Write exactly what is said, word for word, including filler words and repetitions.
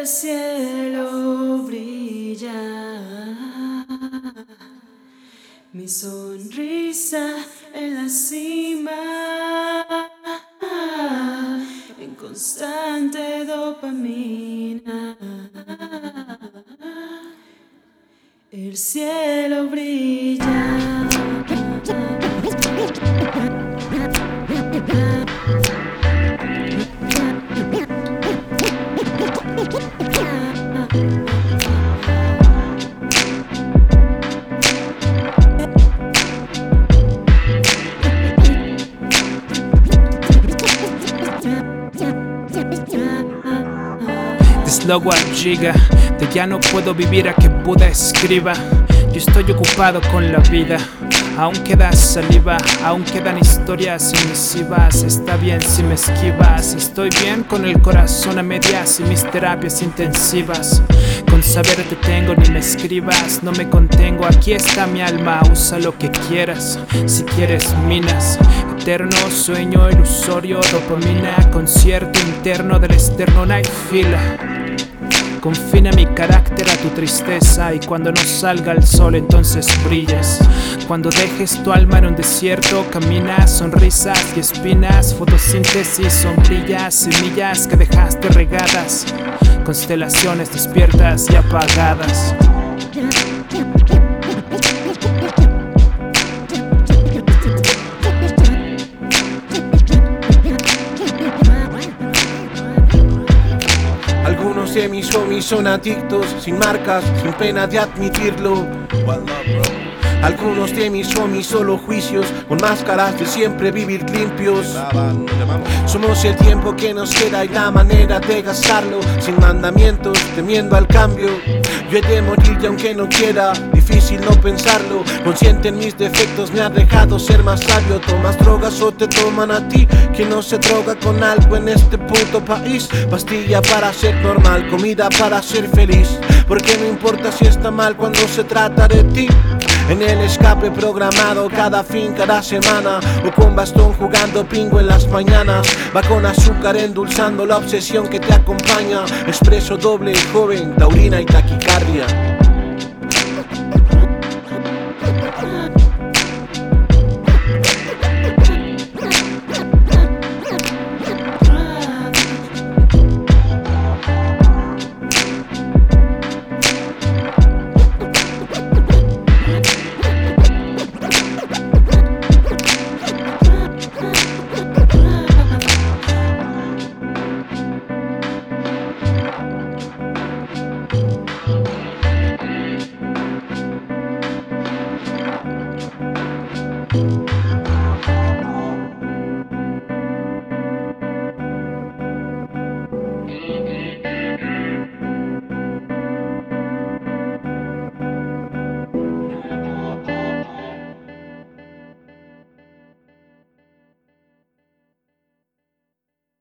el cielo brilla, mi sonrisa en la cima, en constante dopamina. El cielo brilla. Deslogo a giga, de ya no puedo vivir a que Buda escriba. Yo estoy ocupado con la vida, aún queda saliva, aún quedan historias emisivas. Está bien si me esquivas, estoy bien con el corazón a medias y mis terapias intensivas. Con saber te tengo, ni me escribas, no me contengo, aquí está mi alma, usa lo que quieras. Si quieres minas, eterno sueño ilusorio, dopamina, concierto interno del externo, no hay fila. Confina mi carácter a tu tristeza y cuando no salga el sol entonces brillas. Cuando dejes tu alma en un desierto, caminas, sonrisas y espinas, fotosíntesis, sombrillas, semillas que dejaste regadas, constelaciones despiertas y apagadas. Algunos de mis homies son adictos, sin marcas, sin pena de admitirlo. Algunos de mis homies solo juicios, con máscaras de siempre vivir limpios. Somos el tiempo que nos queda y la manera de gastarlo, sin mandamientos, temiendo al cambio. Yo he de morir y aunque no quiera, difícil no pensarlo. Consciente en mis defectos me ha dejado ser más sabio. Tomas drogas o te toman a ti, quien no se droga con algo en este puto país. Pastilla para ser normal, comida para ser feliz, porque no importa si está mal cuando se trata de ti. En el escape programado cada fin, cada semana, o con bastón jugando pingo en las mañanas. Va con azúcar endulzando la obsesión que te acompaña. Expreso doble, joven, taurina y taquicardia. Thank you.